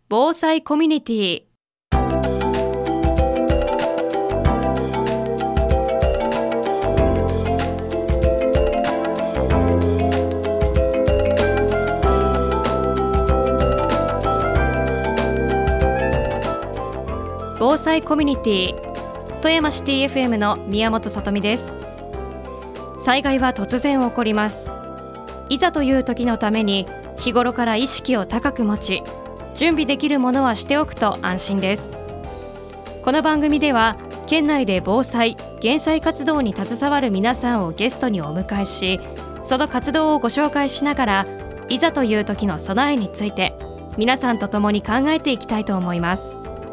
防災コミュニティ。防災コミュニティ、富山シティ FM の宮本さとみです。災害は突然起こります。いざという時のために日頃から意識を高く持ち、準備できるものはしておくと安心です。この番組では県内で防災・減災活動に携わる皆さんをゲストにお迎えし、その活動をご紹介しながら、いざという時の備えについて皆さんと共に考えていきたいと思います。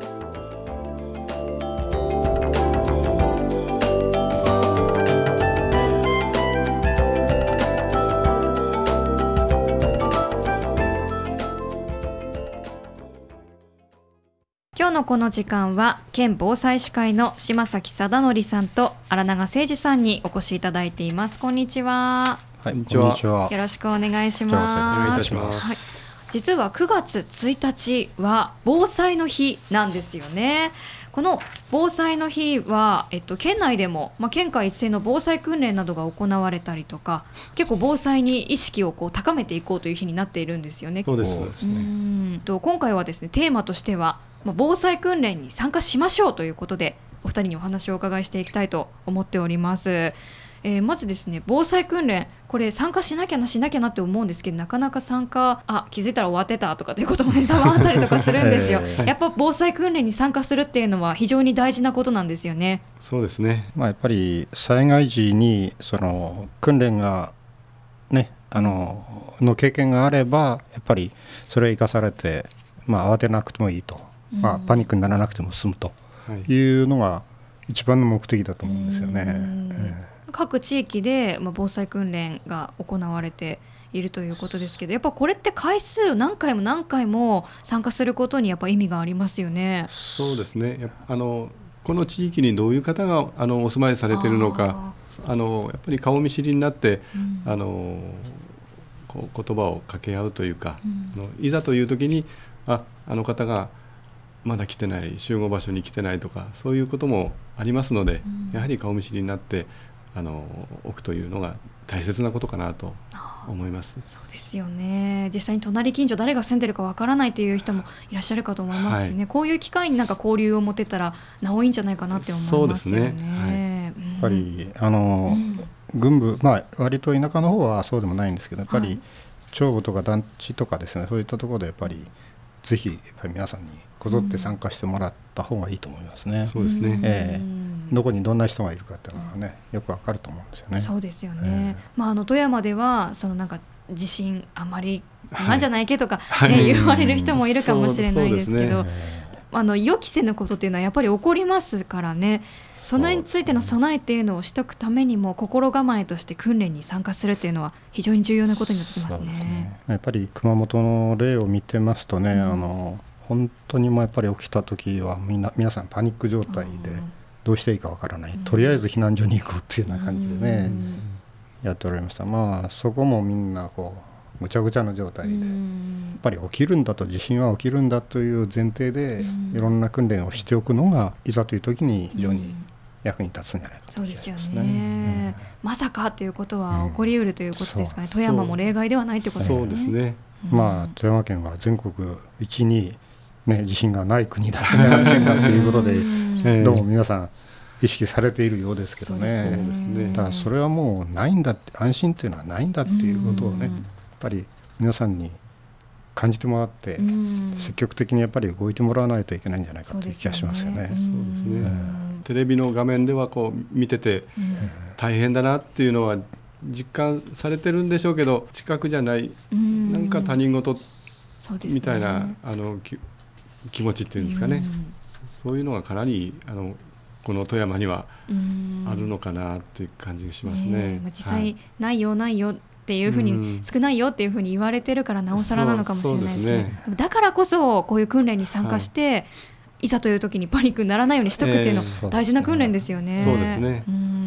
今日のこの時間は県防災士会の島崎貞則さんと荒永誠二さんにお越しいただいています。こんにちは。 はい、こんにちは。 よろしくお願いします。 お願いいたします。 はい、実は9月1日は防災の日なんですよね。この防災の日は、県内でも、県下一斉の防災訓練などが行われたりとか、結構防災に意識を高めていこうという日になっているんですよね。 そうですね。今回はですね、テーマとしては防災訓練に参加しましょうということで、お二人にお話をお伺いしていきたいと思っております。まずですね、防災訓練、これ参加しなきゃなって思うんですけど、なかなか参加気づいたら終わってたとかということもね、たまったりとかするんですよ。やっぱ防災訓練に参加するっていうのは非常に大事なことなんですよね。 そうですね、やっぱり災害時にその訓練がね、の経験があれば、やっぱりそれを生かされて、慌てなくてもいいと、パニックにならなくても済むというのが一番の目的だと思うんですよね。 各地域で防災訓練が行われているということですけど、やっぱこれって回数何回も参加することにやっぱ意味がありますよね。 そうですね。この地域にどういう方がお住まいされているのか、やっぱり顔見知りになって、こう言葉を掛け合うというか、いざという時にあの方がまだ来てない、集合場所に来てないとか、そういうこともありますので、やはり顔見知りになって置くというのが大切なことかなと思います。 そうですよね。実際に隣近所誰が住んでるかわからないという人もいらっしゃるかと思いますしね、こういう機会に交流を持てたらなおいいんじゃないかなって思いますよね。 そうですね。 やっぱり軍部、割と田舎の方はそうでもないんですけど、やっぱり町部とか団地とかですね、そういったところでやっぱりぜひやっぱり皆さんにこぞって参加してもらった方がいいと思いますね。 そうですね。 どこにどんな人がいるかっていうのがね、よくわかると思うんですよね。 そうですよね。富山では地震あまりなんじゃないけとか、言われる人もいるかもしれないですけど、予期せぬことっていうのはやっぱり起こりますからね。それについての備えっていうのをしておくためにも、心構えとして訓練に参加するっていうのは非常に重要なことになってきますね。 やっぱり熊本の例を見てますとね、本当にやっぱり起きた時は皆さんパニック状態でどうしていいかわからない、とりあえず避難所に行こうっていうような感じでね、やっておられました。そこもみんなぐちゃぐちゃな状態で、やっぱり起きるんだと、地震は起きるんだという前提でいろんな訓練をしておくのが、いざという時に非常に役に立つんじゃないかと思いますね。 そうですよね。まさかということは起こりうるということですかね。富山も例外ではないということですね。 そうですね。 富山県は全国1、2、地震がない国だ県だということで、どうも皆さん意識されているようですけどね。 そうですね。 ただそれはもうないんだって、安心というのはないんだっていうことをね、やっぱり皆さんに感じてもらって、積極的にやっぱり動いてもらわないといけないんじゃないかという気がしますよね。 そうですね。テレビの画面では見てて大変だなっていうのは実感されてるんでしょうけど、近くじゃない、なんか他人事みたいな気持ちっていうんですかね、そういうのがかなりこの富山にはあるのかなっていう感じがしますね。 実際ないよっていうふうに、少ないよっていうふうに言われてるからなおさらなのかもしれないですけど、だからこそこういう訓練に参加して、いざという時にパニックにならないようにしておくっていうのは大事な訓練ですよね。 そうですね。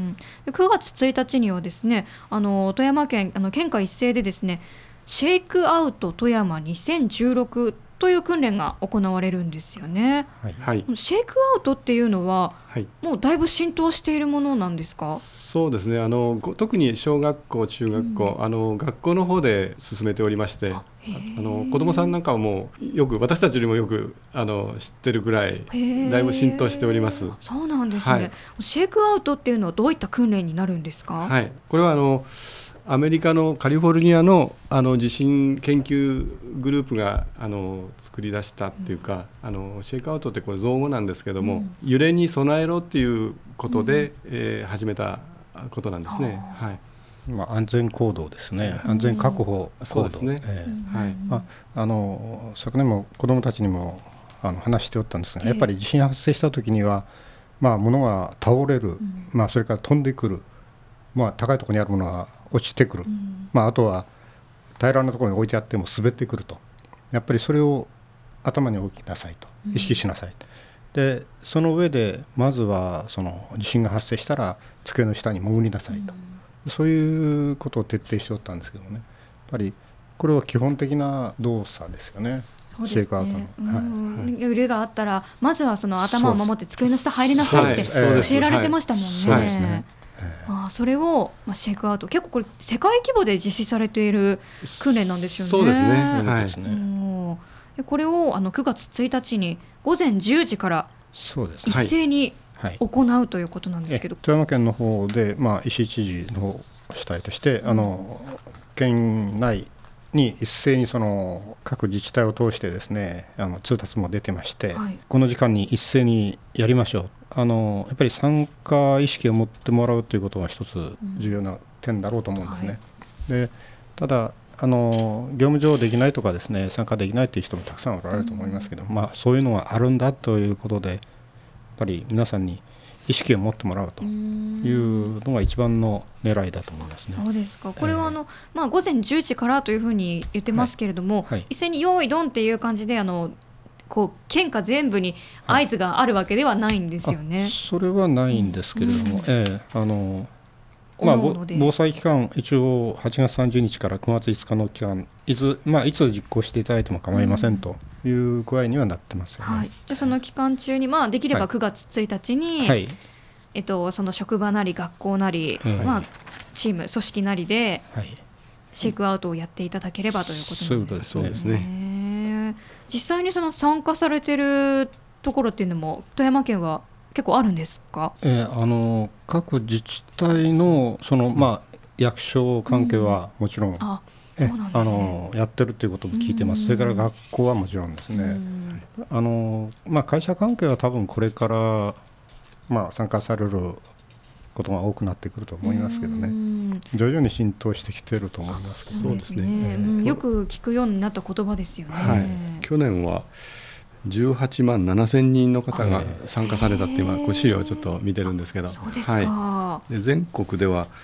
9月1日にはですね、富山県県下一斉でですね、シェイクアウト富山2016 という訓練が行われるんですよね。 はい、 シェイクアウトっていうのは、 はい、 もうだいぶ浸透しているものなんですか？ そうですね、特に小学校中学校、学校の方で進めておりまして、子どもさんなんかはもうよく私たちよりもよく知ってるぐらいだいぶ浸透しております。 そうなんですね、 はい、 シェイクアウトっていうのはどういった訓練になるんですか？ はい、これはアメリカのカリフォルニアの地震研究グループが作り出したっていうか、シェイクアウトってこれ造語なんですけども、揺れに備えろっていうことで、始めたことなんですね。はい、 安全行動ですね。安全確保行動。 そうですね。 はい。昨年も子どもたちにも話しておったんですが、やっぱり地震発生した時には、物が倒れる、それから飛んでくる、高いところにあるものが落ちてくる、あとは平らなところに置いてあっても滑ってくると、やっぱりそれを頭に置きなさいと、意識しなさいと。でその上でまずはその地震が発生したら机の下に潜りなさいと、そういうことを徹底しておったんですけどね、やっぱりこれは基本的な動作ですよね。シェイクアウトの、 揺れがあったらまずはその頭を守って机の下入りなさいって教えられてましたもんね。 そうですね。 それをシェイクアウト、結構これ世界規模で実施されている訓練なんですよね。 そうですね。はい、 これを9月1日に午前10時から一斉に行うということなんですけど、 富山県の方で、石井知事の主体として県内に一斉にその各自治体を通してですね、通達も出てまして、この時間に一斉にやりましょう、やっぱり参加意識を持ってもらうということが一つ重要な点だろうと思うんですね。でただ業務上できないとかですね、参加できないという人もたくさんおられると思いますけど、そういうのがあるんだということで、やっぱり皆さんに意識を持ってもらうというのが一番の狙いだと思いますね。 そうですか。これは午前10時からというふうに言ってますけれども、一斉に用意ドンっていう感じで県下全部に合図があるわけではないんですよね。 それはないんですけれども、防災期間一応8月30日から9月5日の期間いつ実行していただいても構いませんという具合にはなってますよね。 じゃあその期間中に、できれば9月1日に、その職場なり学校なり、チーム組織なりでシェイクアウトをやっていただければということなんですね。 そうですね。 実際にその参加されているところっていうのも富山県は結構あるんですか？ 各自治体の役所関係はもちろん、やってるということも聞いてます。それから学校はもちろんですね。会社関係は多分これから参加されることが多くなってくると思いますけどね。徐々に浸透してきていると思いますけど。 そうですね。よく聞くようになった言葉ですよね。 去年は18万7000人の方が参加されたって今資料をちょっと見てるんですけど、 そうですか。 で全国では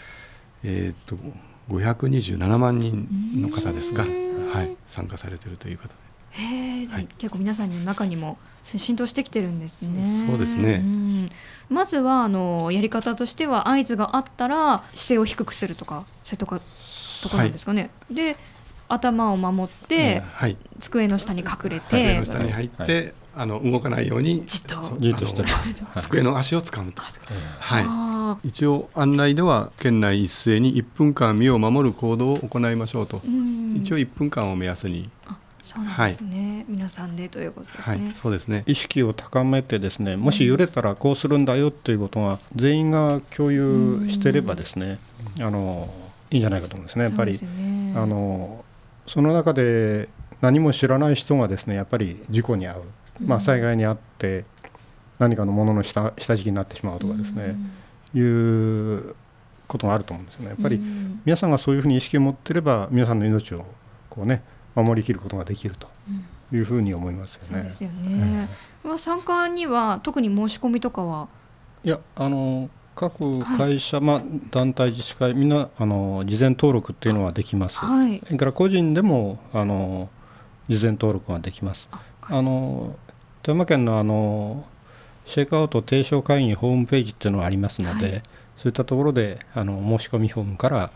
527万人の方ですが、参加されているという方で、 結構皆さんの中にも浸透してきてるんですね。 そうですね。 まずはやり方としては合図があったら姿勢を低くするとか、そういうところなんですかね。で頭を守って、机の下に隠れて、 机の下に入って、動かないようにじっとして机の足をつかむと。一応案内では県内一斉に1分間身を守る行動を行いましょうと、一応1分間を目安に。 そうなんですね。皆さんでということですね。 そうですね。 意識を高めてですね、もし揺れたらこうするんだよということが全員が共有してればですね、いいんじゃないかと思うんですね。やっぱりその中で何も知らない人がですね、やっぱり事故に遭う、災害に遭って何かのものの下敷きになってしまうとかですね、いうことがあると思うんですよね。やっぱり皆さんがそういうふうに意識を持っていれば、皆さんの命を守りきることができるというふうに思いますよね。 そうですよね。参加には特に申し込みとかは？ いや、各会社、団体自治会みんな事前登録っていうのはできます。それから個人でも事前登録ができます。富山県のシェイクアウト提唱会議ホームページっていうのがありますので、そういったところで申し込みフォームから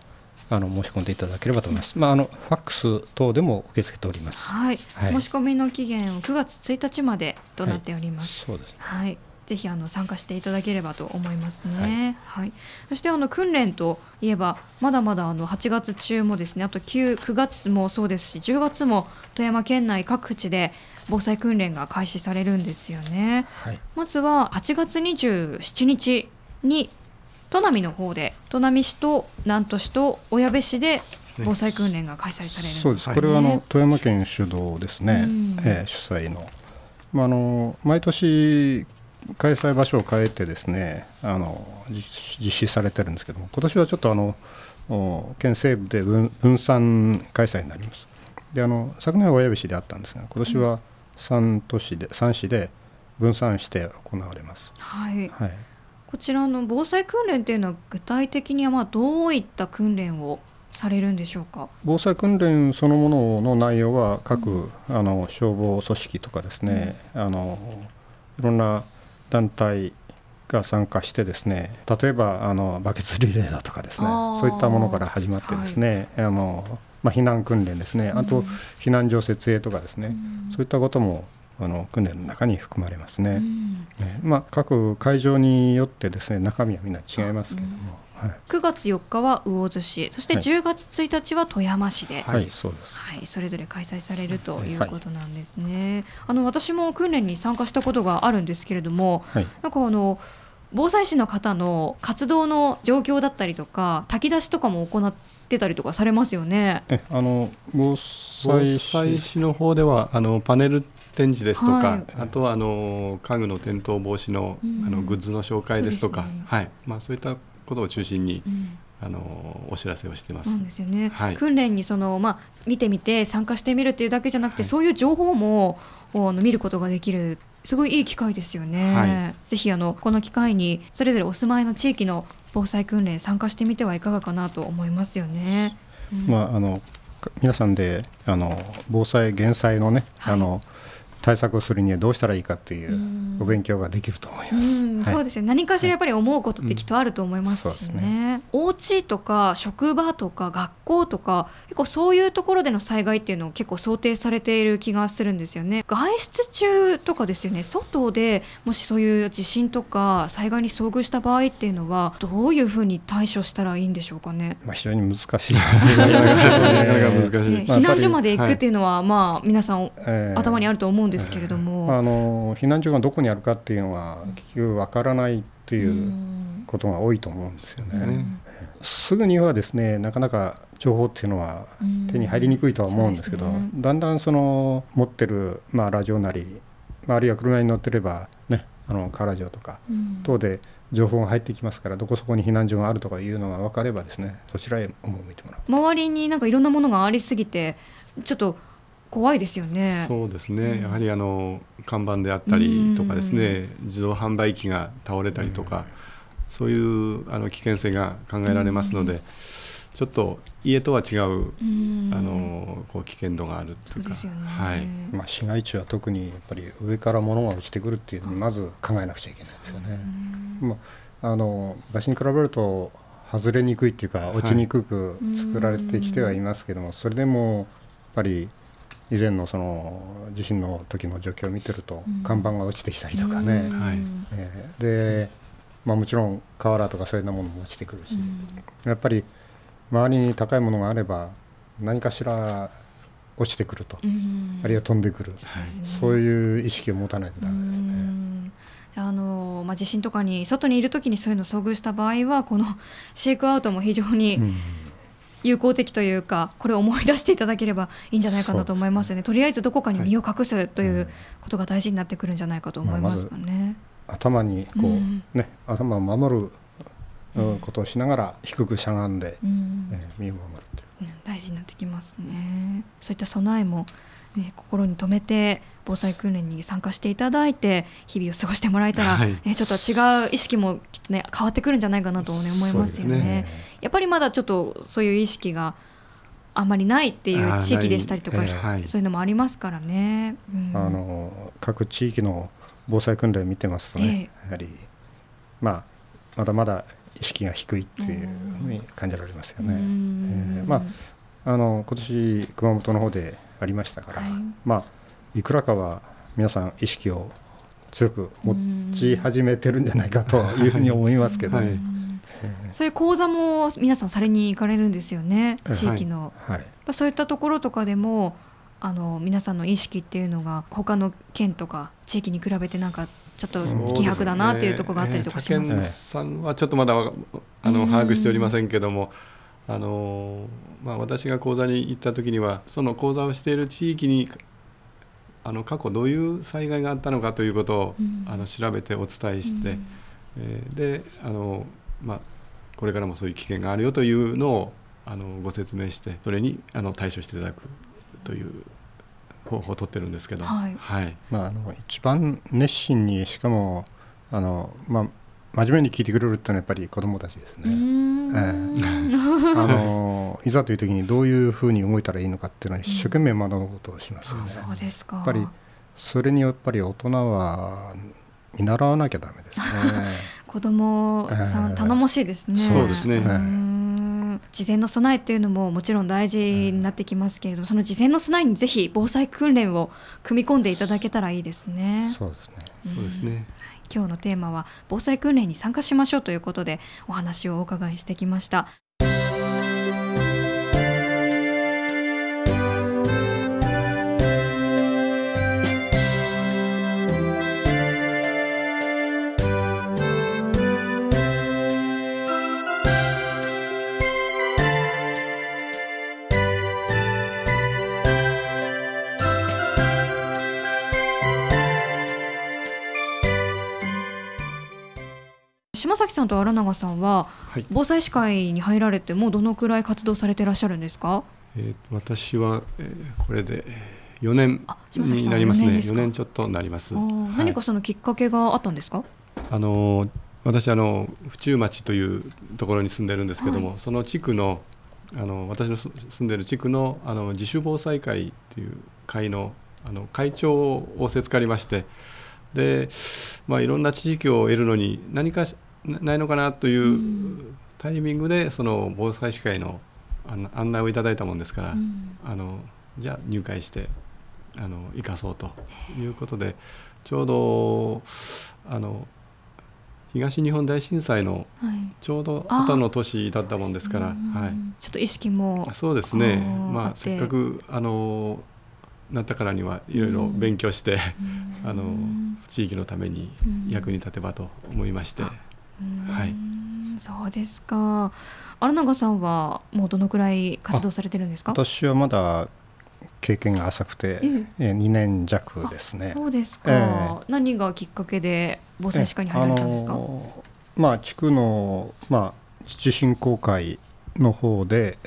申し込んでいただければと思います。ファックス等でも受け付けております。 はい、申し込みの期限を9月1日までとなっております。 そうですね。 はい、ぜひ参加していただければと思いますね。はい、そして訓練といえばまだまだ8月中もですね、あと9月もそうですし10月も富山県内各地で防災訓練が開始されるんですよね。まずは8月27日に砺波の方で砺波市と南砺市と小矢部市で防災訓練が開催されるんですね。 そうです。これは富山県主導ですね、主催の、毎年開催場所を変えてですね実施されてるんですけども、今年はちょっと県西部で分散開催になります。で昨年は小矢部市であったんですが、今年は3市で分散して行われます。 こちらの防災訓練というのは具体的にはどういった訓練をされるんでしょうか。 防災訓練そのものの内容は各、消防組織とかですね、いろんな団体が参加してですね、例えばバケツリレーだとかですね、そういったものから始まってですね、避難訓練ですね、あと避難所設営とかですね、そういったことも訓練の中に含まれますね。各会場によってですね中身はみんな違いますけども、 9月4日は魚津市、そして10月1日は富山市で、 そうです。 それぞれ開催されるということなんですね。私も訓練に参加したことがあるんですけれども、なんか防災士の方の活動の状況だったりとか炊き出しとかも行ってたりとかされますよね。 防災士の方ではパネル展示ですとか、あとは家具の転倒防止の、グッズの紹介ですとか、そういったことを中心に、お知らせをしています。 そうですよね。訓練に見てみて参加してみるというだけじゃなくて、そういう情報も見ることができる、すごいいい機会ですよね。ぜひこの機会にそれぞれお住まいの地域の防災訓練参加してみてはいかがかなと思いますよね。 皆さんで防災減災のね、対策をするにはどうしたらいいかっていうお勉強ができると思います。 そうですね。何かしらやっぱり思うことってきっとあると思いますしね。お家とか職場とか学校とか結構そういうところでの災害っていうのを結構想定されている気がするんですよね。外出中とかですよね。外でもしそういう地震とか災害に遭遇した場合っていうのはどういうふうに対処したらいいんでしょうかね。 非常に難しい避難所まで行くっていうのは、皆さん頭にあると思うんですけれども、 避難所がどこにあるかっていうのは結局わからないっていうことが多いと思うんですよね。すぐにはですねなかなか情報っていうのは手に入りにくいとは思うんですけど、だんだん持ってる、ラジオなり、あるいは車に乗ってればねカーラジオとか等で情報が入ってきますから、どこそこに避難所があるとかいうのが分かればですね、そちらへ赴いてもらう。 周りになんかいろんなものがありすぎてちょっと怖いですよね。 そうですね。やはり看板であったりとかですね、自動販売機が倒れたりとか、そういう危険性が考えられますので、ちょっと家とは違う危険度があるというか、 市街地は特にやっぱり上から物が落ちてくるっていうのをまず考えなくちゃいけないですよね。昔に比べると外れにくいっていうか落ちにくく作られてきてはいますけども、それでもやっぱり以前の地震の時の状況を見てると看板が落ちてきたりとかね、で、もちろん瓦とかそういうようなものも落ちてくるし、やっぱり周りに高いものがあれば何かしら落ちてくると、あるいは飛んでくる、そういう意識を持たないとダメですね。 じゃあ地震とかに外にいる時にそういうのを遭遇した場合はこのシェイクアウトも非常に有効的というか、これを思い出していただければいいんじゃないかなと思いますよね。とりあえずどこかに身を隠すということが大事になってくるんじゃないかと思いますかね。 頭に頭を守ることをしながら低くしゃがんで身を守るという、 大事になってきますね。そういった備えも、心に留めて防災訓練に参加していただいて日々を過ごしてもらえたら、ちょっと違う意識もきっと変わってくるんじゃないかなと、思いますよね。やっぱりまだちょっとそういう意識があんまりないっていう地域でしたりとか、そういうのもありますからね。 各地域の防災訓練を見てますとね、やはりまだまだ意識が低いっていうふうに感じられますよね。今年熊本の方でありましたから、いくらかは皆さん意識を強く持ち始めてるんじゃないかというふうに思いますけど、 そういう講座も皆さんされに行かれるんですよね、地域の、そういったところとかでも皆さんの意識っていうのが他の県とか地域に比べてなんかちょっと希薄だなっていうところがあったりとかしますか？ 他県さんはちょっとまだ把握しておりませんけども、私が講座に行った時にはその講座をしている地域に過去どういう災害があったのかということを調べてお伝えして、でこれからもそういう危険があるよというのをご説明して、それに対処していただくという方法を取ってるんですけど、 一番熱心にしかも真面目に聞いてくれるっていうのはやっぱり子どもたちですね。いざという時にどういうふうに動いたらいいのかっていうのは一生懸命学ぶことをしますよね。 そうですか。 やっぱりそれにやっぱり大人は見習わなきゃダメですね。 子どもさん頼もしいですね。 そうですね。 事前の備えっていうのももちろん大事になってきますけれども、その事前の備えにぜひ防災訓練を組み込んでいただけたらいいですね。 そうですね。 そうですね。 今日のテーマは防災訓練に参加しましょうということでお話をお伺いしてきました。島崎さんと荒永さんは防災士会に入られてもうどのくらい活動されていらっしゃるんですか？ 私は、これで4年になりますね。4年ちょっとなります。 何かそのきっかけがあったんですか？ 私府中町というところに住んでるんですけども、その地区の私の住んでる地区の自主防災会という会の会長を仰せつかりまして、でいろんな知識を得るのに何かないのかなというタイミングでその防災士会の案内をいただいたもんですから、じゃあ入会して生かそうということで、ちょうど東日本大震災のちょうど後の年だったもんですから、 ちょっと意識もそうですね。せっかくなったからにはいろいろ勉強して、地域のために役に立てばと思いまして、 そうですか。荒永さんはもうどのくらい活動されてるんですか？ 私はまだ経験が浅くて、2年弱ですね。 そうですか。何がきっかけで防災士会に入られたんですか？ 地区の、地震公会の方で、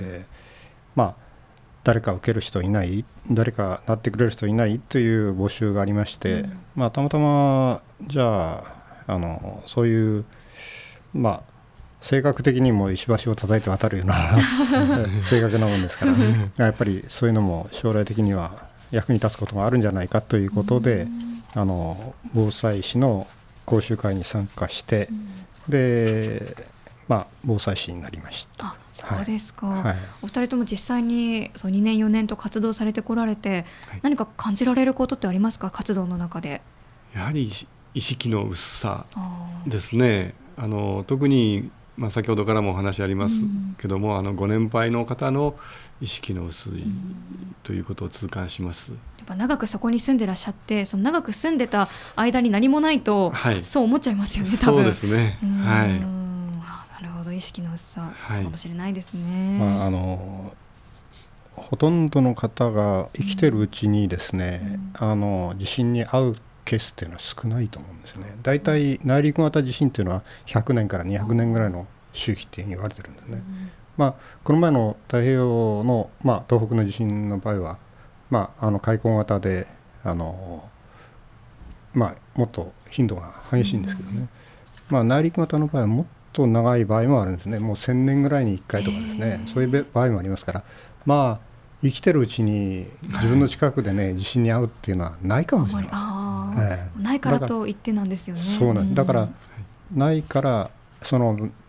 誰か受ける人いない、誰かなってくれる人いないという募集がありまして、たまたまじゃあそういう性格的にも石橋を叩いて渡るような性格なもんですから、やっぱりそういうのも将来的には役に立つことがあるんじゃないかということで、防災士の講習会に参加して、で防災士になりました。 そうですか。お二人とも実際に2年4年と活動されてこられて、何か感じられることってありますか？活動の中で。 やはり意識の薄さですね。特に、先ほどからもお話ありますけども、ご年配の方の意識の薄いということを痛感します。 やっぱ長くそこに住んでらっしゃって、その長く住んでた間に何もないと、そう思っちゃいますよね、多分。 そうですね。 なるほど、意識の薄さ、そうかもしれないですね。 ほとんどの方が生きてるうちにですね、地震に遭うケースっていうのは少ないと思うんですね。だいたい内陸型地震っていうのは100年から200年ぐらいの周期って言われてるんですね。この前の太平洋の、東北の地震の場合は、海溝型でもっと頻度が激しいんですけどね、内陸型の場合はもっと長い場合もあるんですね。もう1000年ぐらいに1回とかですね、そういう場合もありますから、生きてるうちに自分の近くでね地震に遭うっていうのはないかもしれません。 ないからと言ってなんですよね。 そうなんです。だからないからその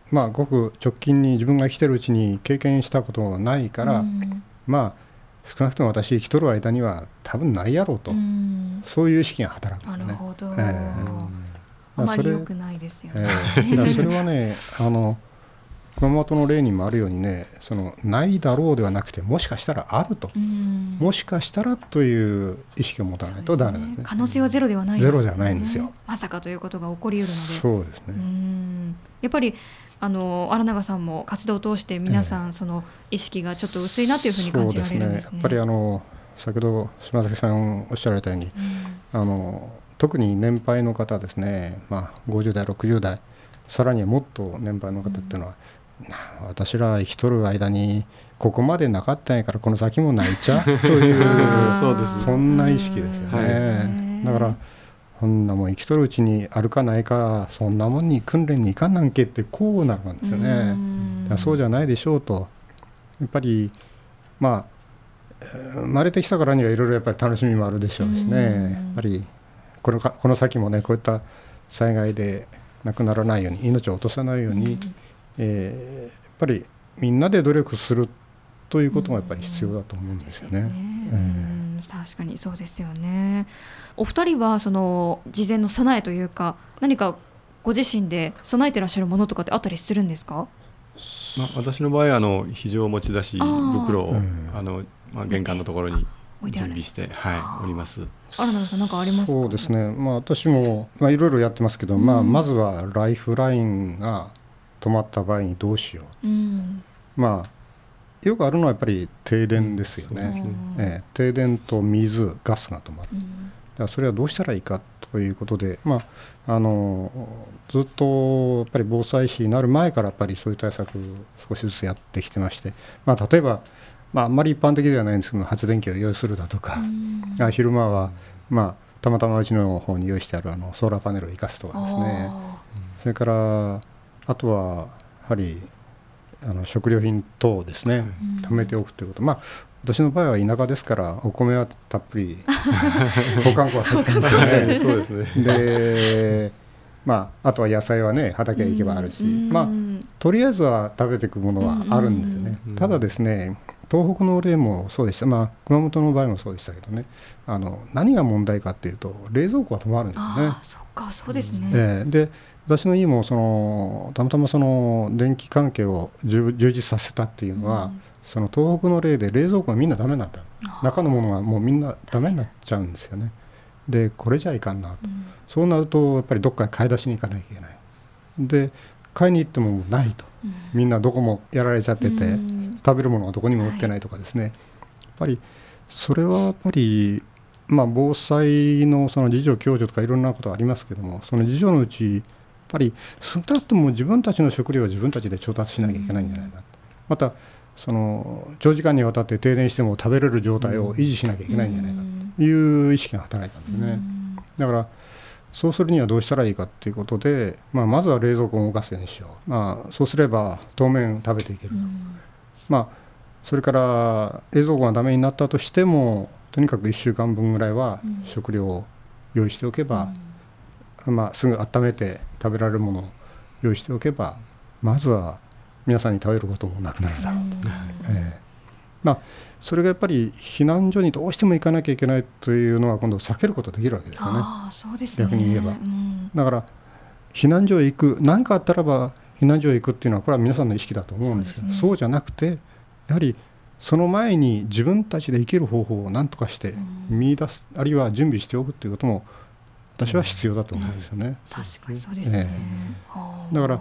ごく直近に自分が生きてるうちに経験したことがないから、少なくとも私生きとる間には多分ないやろうと、そういう意識が働くんですね。 なるほど、あまり良くないですよね。 だからそれはね熊本の例にもあるようにね、ないだろうではなくて、もしかしたらあると、もしかしたらという意識を持たないとダメなんですね。 可能性はゼロではないんですね。 ゼロじゃないんですよ。 まさかということが起こり得るので。 そうですね。 やっぱり荒永さんも活動を通して皆さんその意識がちょっっと薄いなというふうに感じられるんですね。 やっぱり先ほど島崎さんおっしゃられたように、特に年配の方ですね、50代60代さらにはもっと年配の方っていうのは、私ら生きとる間にここまでなかったんやからこの先もないちゃというそんな意識ですよね。だからそんなもん生きとるうちにあるかないか、そんなもんに訓練に行かんなんけってこうなるんですよね。だからそうじゃないでしょうと。やっぱり生まれてきたからにはいろいろやっぱり楽しみもあるでしょうしね。やっぱりこの先もね、こういった災害で亡くならないように、命を落とさないように、やっぱりみんなで努力するということがやっぱり必要だと思うんですよね。 確かにそうですよね。お二人はその事前の備えというか、何かご自身で備えてらっしゃるものとかってあったりするんですか？ 私の場合は非常持ち出し袋を玄関のところに準備して、おります。 荒永さん何かありますか？ そうですね、私もいろいろやってますけど、まずはライフラインが止まった場合にどうしよう、よくあるのはやっぱり停電ですよね。停電と水ガスが止まる、だからそれはどうしたらいいかということで、ずっとやっぱり防災士になる前からやっぱりそういう対策少しずつやってきてまして、例えば、あんまり一般的ではないんですけど、発電機を用意するだとか、昼間は、たまたまうちの方に用意してあるソーラーパネルを生かすとかですね。それからあとはやはり食料品等ですね、貯めておくということ。私の場合は田舎ですからお米はたっぷり保管庫は入ってますよね。 そうですね。 で、あとは野菜はね、畑へ行けばあるし、とりあえずは食べていくものはあるんですね。ただですね、東北の例もそうでした、熊本の場合もそうでしたけどね、何が問題かっていうと冷蔵庫が止まるんですね。 そっか、そうですね。 で私の家もたまたま電気関係を充実させたっていうのは、その東北の例で冷蔵庫がみんなダメになった、中のものがもうみんなダメになっちゃうんですよね。でこれじゃいかんなと、そうなるとやっぱりどっかへ買い出しに行かなきゃいけない。で買いに行ってもないと、みんなどこもやられちゃってて、食べるものがどこにも売ってないとかですね、やっぱりそれはやっぱり防災のその自助共助とかいろんなことありますけども、その自助のうちやっぱり少なくとも自分たちの食料を自分たちで調達しなきゃいけないんじゃないか、また長時間にわたって停電しても食べれる状態を維持しなきゃいけないんじゃないかという意識が働いたんですね。だからそうするにはどうしたらいいかということで、まずは冷蔵庫を動かすようにしよう、そうすれば当面食べていけると、それから冷蔵庫がダメになったとしてもとにかく1週間分ぐらいは食料を用意しておけば、すぐ温めて食べられるものを用意しておけば、まずは皆さんに食べることもなくなるだろうと。それがやっぱり避難所にどうしても行かなきゃいけないというのは今度避けることできるわけですよね。 そうですね。 逆に言えば、だから避難所へ行く、何かあったらば避難所へ行くっていうのはこれは皆さんの意識だと思うんですよ。そうじゃなくて、やはりその前に自分たちで生きる方法を何とかして見出す、あるいは準備しておくということも私は必要だと思うんですよね。 確かにそうですね。 だから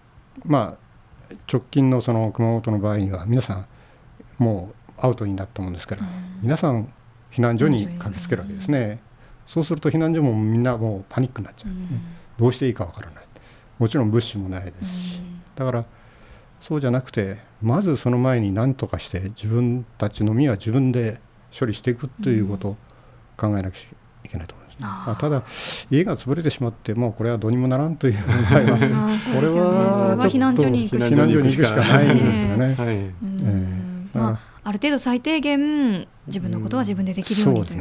直近のその熊本の場合には皆さんもうアウトになったもんですから、皆さん避難所に駆けつけるわけですね。そうすると避難所もみんなもうパニックになっちゃう、どうしていいかわからない。もちろん物資もないですし、だからそうじゃなくて、まずその前に何とかして自分たちの身は自分で処理していくということを考えなきゃいけないと思いますね。ただ家が潰れてしまってもうこれはどうにもならんという場合はこれは避難所に行くしかないんですよね。ある程度最低限自分のことは自分でできるようにという、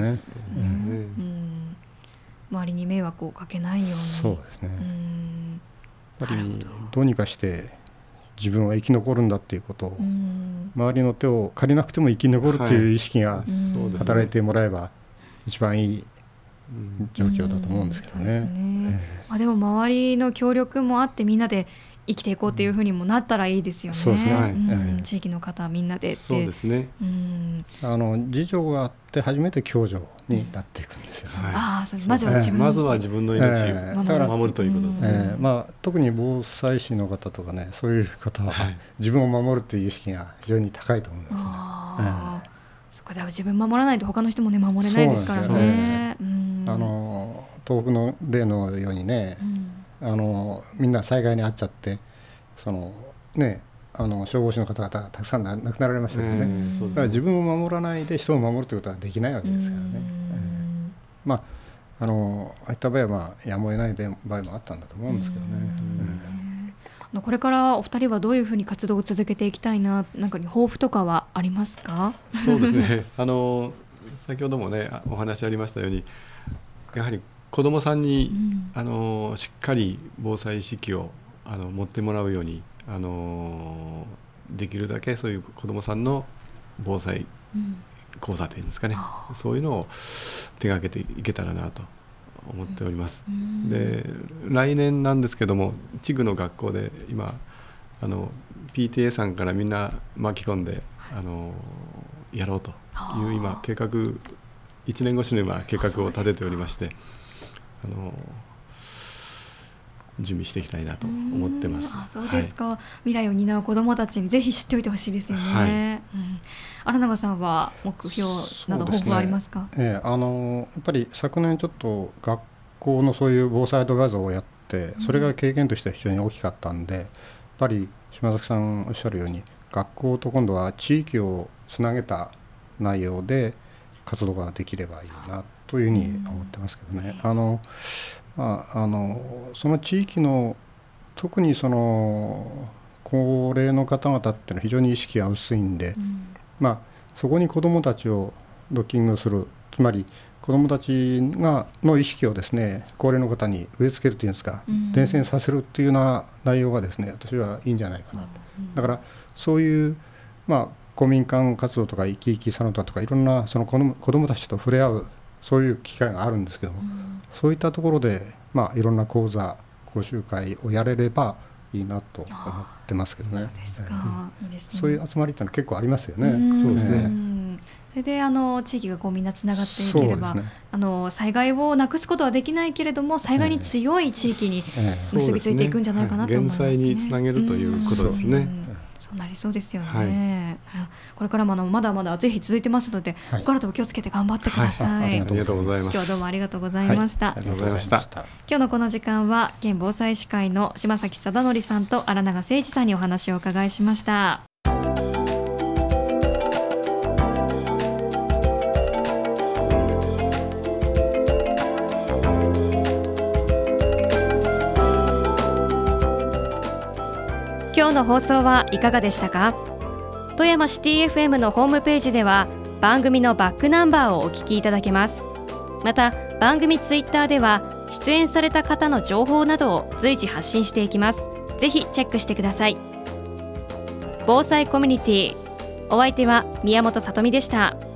周りに迷惑をかけないように。 そうですね。やっぱりどうにかして自分は生き残るんだっていうことを、周りの手を借りなくても生き残るっていう意識が働いてもらえば一番いい状況だと思うんですけどね。 でも周りの協力もあってみんなで生きていこうっていうふうにもなったらいいですよね。 そうですね、 地域の方みんなでって。 そうですね、 自助があって初めて共助になっていくんですよね。 まずは自分の命を守るということですね。 特に防災士の方とかね、そういう方は自分を守るという意識が非常に高いと思うんですね。 そこで自分守らないと他の人もね守れないですからね。 東北の例のようにね、みんな災害に遭っちゃって消防士の方々たくさん亡くなられましたけどね。だから自分を守らないで人を守るということはできないわけですからね。ああいった場合はやむを得ない場合もあったんだと思うんですけどね。 これからお二人はどういうふうに活動を続けていきたいな、なんかに抱負とかはありますか？ そうですね先ほどもねお話ありましたように、やはり子どもさんに、しっかり防災意識を持ってもらうようにできるだけそういう子どもさんの防災講座というんですかね、そういうのを手がけていけたらなと思っております。で来年なんですけども、地区の学校で今PTA さんからみんな巻き込んでやろうという今計画、1年越しの今計画を立てておりまして、準備していきたいなと思ってます。 そうですか、未来を担う子どもたちにぜひ知っておいてほしいですよね。荒永さんは目標など抱負はありますか？ やっぱり昨年ちょっと学校のそういう防災アドバイザーをやって、それが経験としては非常に大きかったんで、やっぱり島崎さんおっしゃるように学校と今度は地域をつなげた内容で活動ができればいいなというふうに思ってますけどね。その地域の特に高齢の方々っていうのは非常に意識が薄いんで、そこに子どもたちをドッキングする、つまり子どもたちの意識をですね、高齢の方に植え付けるというんですか、伝染させるっていうような内容がですね、私はいいんじゃないかなと。だからそういう公民館活動とか生き生きさのたとかいろんな子どもたちと触れ合うそういう機会があるんですけども、そういったところでいろんな講座講習会をやれればいいなと思ってますけどね。そういう集まりってのは結構ありますよね。 そうですね。 それで地域がみんなつながっていければ、災害をなくすことはできないけれども災害に強い地域に結びついていくんじゃないかなと思いますね。 減災につなげるということですね。 そうなりそうですよね。これからもまだまだぜひ続いてますので、お体を気をつけて頑張ってください。 ありがとうございます。 今日はどうもありがとうございました。 ありがとうございました。 今日のこの時間は県防災士会の島崎貞則さんと荒永誠二さんにお話をお伺いしました。今日の放送はいかがでしたか？富山シティ FM のホームページでは番組のバックナンバーをお聞きいただけます。また番組ツイッターでは出演された方の情報などを随時発信していきます。ぜひチェックしてください。防災コミュニティ、お相手は宮本さとみでした。